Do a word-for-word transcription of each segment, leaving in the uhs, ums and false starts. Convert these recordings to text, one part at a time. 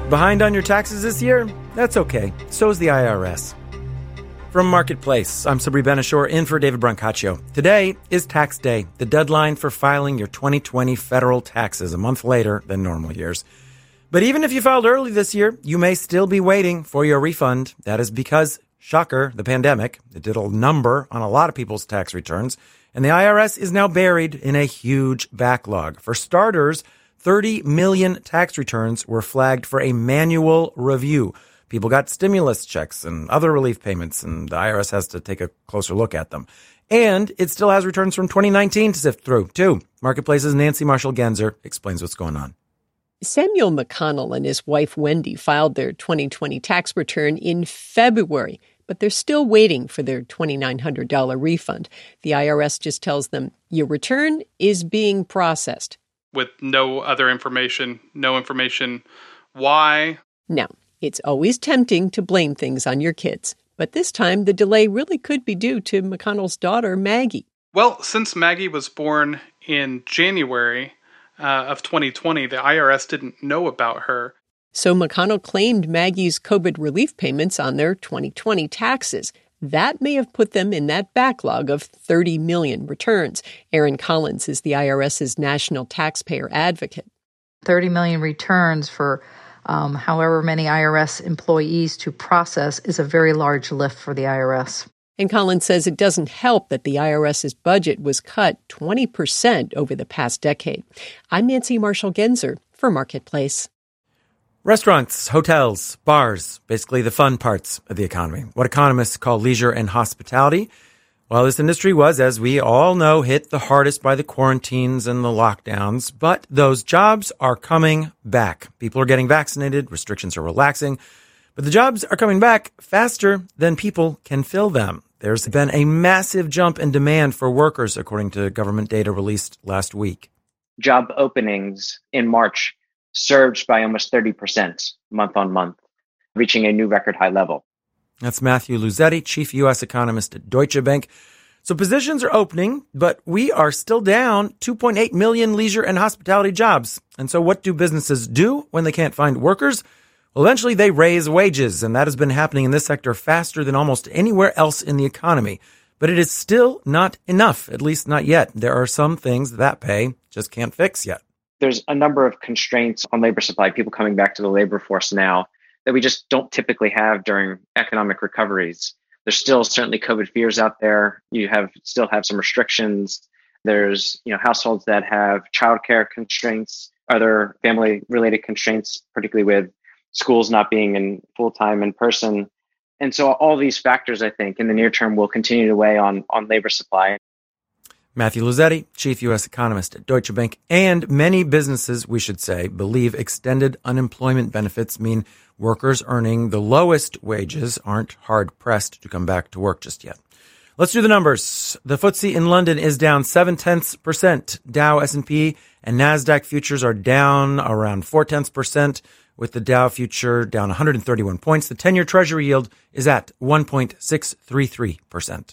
Behind on your taxes this year? That's okay. So is the I R S. From Marketplace, I'm Sabri Ben-Achour in for David Brancaccio. Today is tax day, the deadline for filing your twenty twenty federal taxes, a month later than normal years. But even if you filed early this year, you may still be waiting for your refund. That is because, shocker, the pandemic, it did a number on a lot of people's tax returns, and the I R S is now buried in a huge backlog. For starters, thirty million tax returns were flagged for a manual review. People got stimulus checks and other relief payments, and the I R S has to take a closer look at them. And it still has returns from twenty nineteen to sift through, too. Marketplace's Nancy Marshall-Genzer explains what's going on. Samuel McConnell and his wife Wendy filed their twenty twenty tax return in February, but they're still waiting for their two thousand nine hundred dollars refund. The I R S just tells them, your return is being processed. With no other information, no information why. Now, it's always tempting to blame things on your kids, but this time the delay really could be due to McConnell's daughter, Maggie. Well, since Maggie was born in January uh, of twenty twenty, the I R S didn't know about her. So McConnell claimed Maggie's COVID relief payments on their twenty twenty taxes. That may have put them in that backlog of thirty million returns. Erin Collins is the IRS's national taxpayer advocate. thirty million returns for um, however many I R S employees to process is a very large lift for the I R S. And Collins says it doesn't help that the IRS's budget was cut twenty percent over the past decade. I'm Nancy Marshall-Genzer for Marketplace. Restaurants, hotels, bars, basically the fun parts of the economy. What economists call leisure and hospitality. Well, this industry was, as we all know, hit the hardest by the quarantines and the lockdowns. But those jobs are coming back. People are getting vaccinated. Restrictions are relaxing. But the jobs are coming back faster than people can fill them. There's been a massive jump in demand for workers, according to government data released last week. Job openings in March surged by almost thirty percent month on month, reaching a new record high level. That's Matthew Luzetti, chief U S economist at Deutsche Bank. So positions are opening, but we are still down two point eight million leisure and hospitality jobs. And so what do businesses do when they can't find workers? Well, eventually they raise wages, and that has been happening in this sector faster than almost anywhere else in the economy. But it is still not enough, at least not yet. There are some things that pay just can't fix yet. There's a number of constraints on labor supply, people coming back to the labor force now that we just don't typically have during economic recoveries. There's still certainly COVID fears out there. You have still have some restrictions. There's, you know, households that have childcare constraints, other family related constraints, particularly with schools not being in full time in person. And so all these factors, I think, in the near term will continue to weigh on, on labor supply. Matthew Luzetti, chief U S economist at Deutsche Bank, and many businesses, we should say, believe extended unemployment benefits mean workers earning the lowest wages aren't hard-pressed to come back to work just yet. Let's do the numbers. The F T S E in London is down seven-tenths percent. Dow, S and P, and NASDAQ futures are down around four-tenths percent, with the Dow future down one hundred thirty-one points. The ten-year Treasury yield is at one point six three three percent.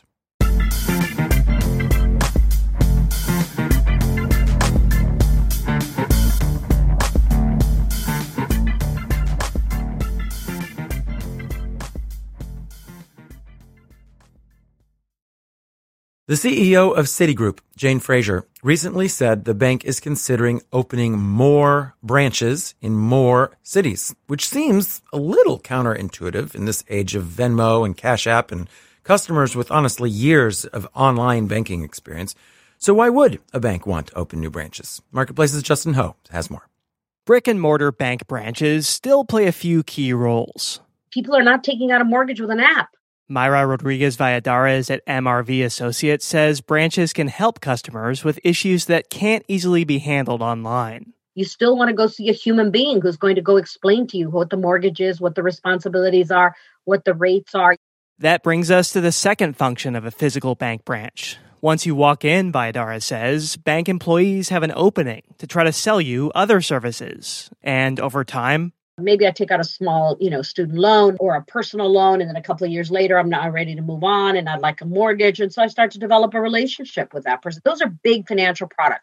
The C E O of Citigroup, Jane Fraser, recently said the bank is considering opening more branches in more cities, which seems a little counterintuitive in this age of Venmo and Cash App and customers with honestly years of online banking experience. So why would a bank want to open new branches? Marketplace's Justin Ho has more. Brick and mortar bank branches still play a few key roles. People are not taking out a mortgage with an app. Myra Rodriguez Valladares at M R V Associates says branches can help customers with issues that can't easily be handled online. You still want to go see a human being who's going to go explain to you what the mortgage is, what the responsibilities are, what the rates are. That brings us to the second function of a physical bank branch. Once you walk in, Valladares says, bank employees have an opening to try to sell you other services. And over time, maybe I take out a small, you know, student loan or a personal loan, and then a couple of years later, I'm not ready to move on, and I'd like a mortgage. And so I start to develop a relationship with that person. Those are big financial products.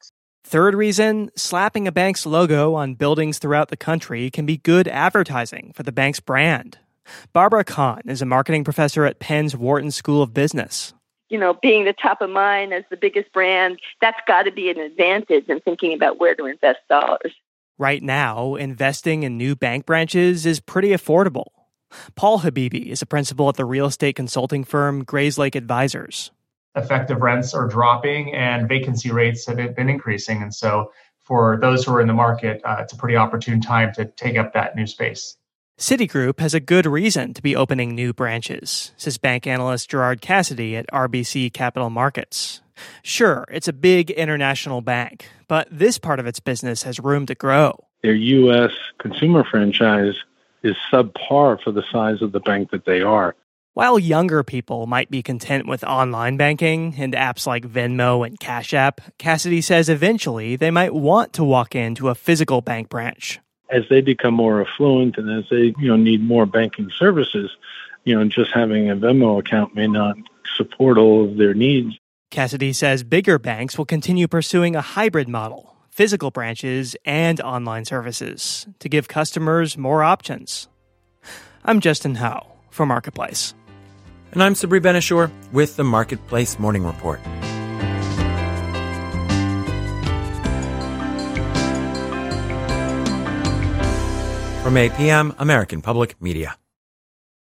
Third reason, slapping a bank's logo on buildings throughout the country can be good advertising for the bank's brand. Barbara Kahn is a marketing professor at Penn's Wharton School of Business. You know, being the top of mind as the biggest brand, that's got to be an advantage in thinking about where to invest dollars. Right now, investing in new bank branches is pretty affordable. Paul Habibi is a principal at the real estate consulting firm Grayslake Advisors. Effective rents are dropping and vacancy rates have been increasing. And so for those who are in the market, uh, it's a pretty opportune time to take up that new space. Citigroup has a good reason to be opening new branches, says bank analyst Gerard Cassidy at R B C Capital Markets. Sure, it's a big international bank, but this part of its business has room to grow. Their U S consumer franchise is subpar for the size of the bank that they are. While younger people might be content with online banking and apps like Venmo and Cash App, Cassidy says eventually they might want to walk into a physical bank branch. As they become more affluent and as they, you know, need more banking services, you know, just having a Venmo account may not support all of their needs. Cassidy says bigger banks will continue pursuing a hybrid model, physical branches and online services, to give customers more options. I'm Justin Howe for Marketplace. And I'm Sabri Ben-Achour with the Marketplace Morning Report. From A P M, American Public Media.